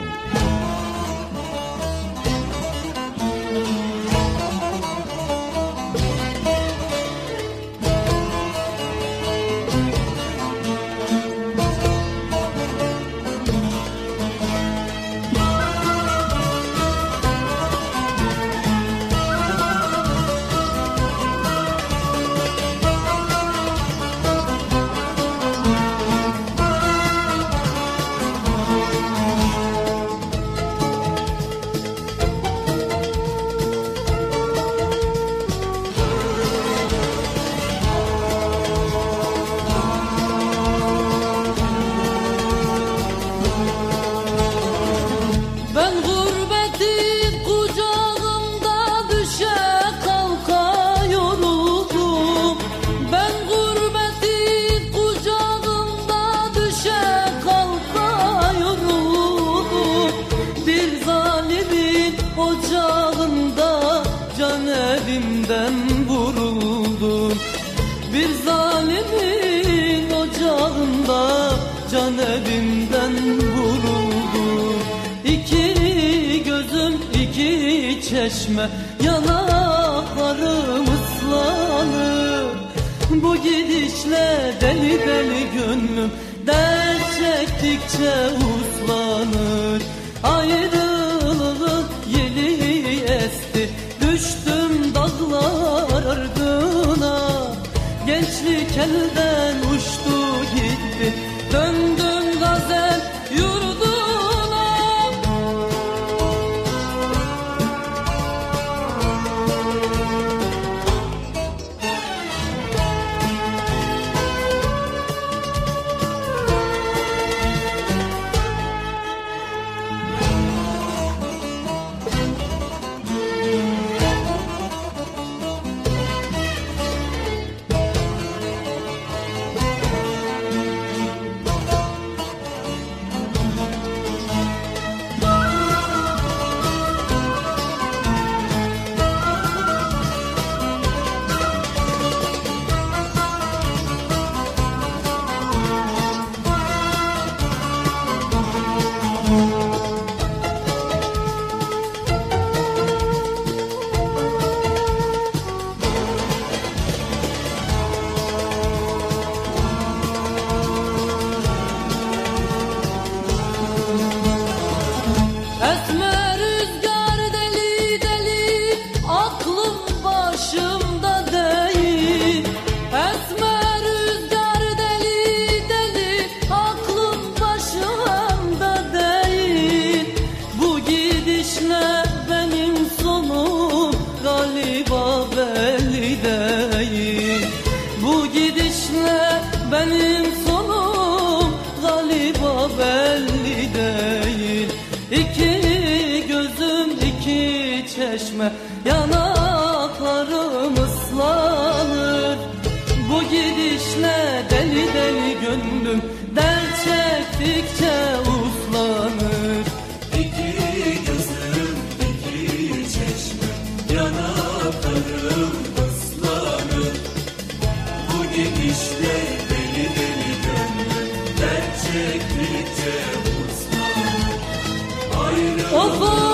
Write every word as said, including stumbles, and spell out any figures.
ocağında can evimden vuruldum. Bir zalimin ocağında can evimden vuruldum. İki gözüm iki çeşme, yanaklarım ıslanır. Bu gidişle deli deli gönlüm dert çektikçe uslanır. Ayrılık yeli esti, düştüm dağlar ardına. Gençlik elden uçtu gitti, döndüm gazel yurduna. Esme rüzgar deli deli, aklım başımda değil. Esme rüzgar deli deli, aklım başımda değil. Bu gidişle benim sonum galiba belli değil. Bu gidişle benim sonum galiba belli değil. İki gözüm iki çeşme, yanaklarım ıslanır. Bu gidişle deli deli gönlüm dert çektikçe uslanır. İki gözüm iki çeşme, yanaklarım ıslanır. Bu gidişle deli deli gönlüm dert çektikçe uslanır. Ayrılık